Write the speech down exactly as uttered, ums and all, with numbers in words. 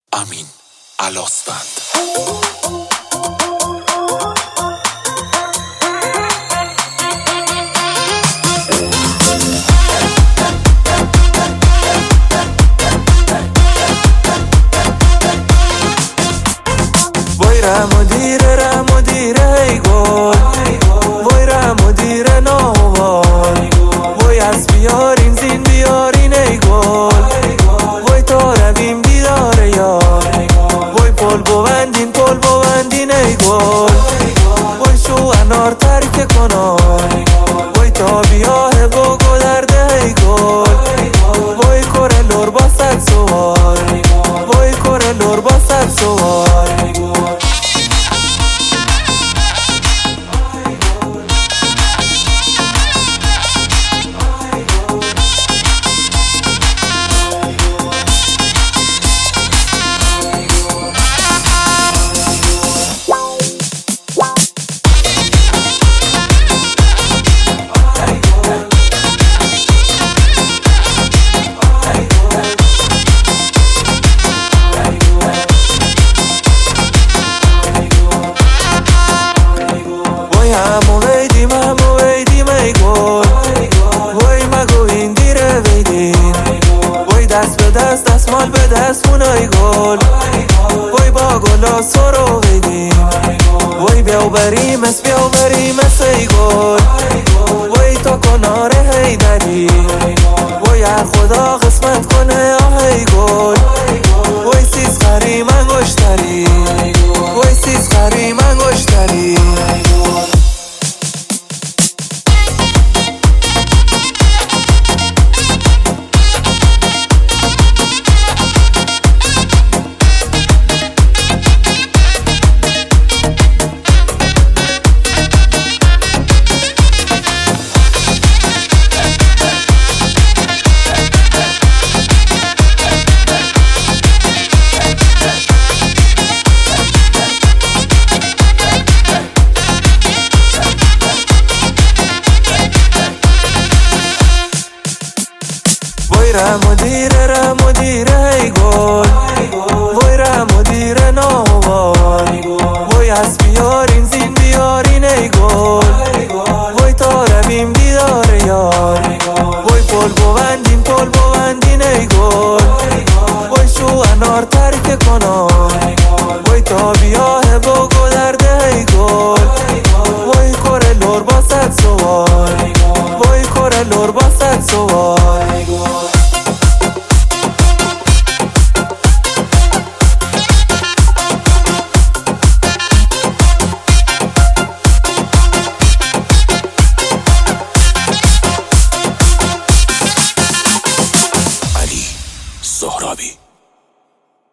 امین الاسفند. وای رحم و دیره رحم و دیره ای گل، وای رحم و دیره ناوال، وای از بیارین زین بیارین ای گل، وای تا رویم دیدار یار، وای پل بوندین پل بوندین ای گل، وای شو انار ترک کنار، وای تا بیاه بگو درده ای گل، وای کره لور با سگ سوار، وای کره لور با سگ سوار. همو ویدیم همو ویدیم ای گل، وای مگو این دیره ویدیم، وای دست به دست دستمال به دستمون ای گل، وای با گلا سرو ویدیم، وای بیاو بریم اس بیاو بریم اس ای گل، وای تا کناره هی دری، وای هر خدا قسمت کنه آه ای گل، وای سیز خری منگشتری، وای سیز خری منگشتری. وای رحم و دیره رحم و دیره ای گل، وای رحم و دیره ناوال، وای از بیارین زین بیارین ای گل، وای تا رویم دیدار یار، وای پل بوندین پل بوندین ای گل، وای شو انار ترک کنار، وای تا بیاه بگو درده ای گل، وای کره لور با سگ سوار، وای کره لور با سگ سوار.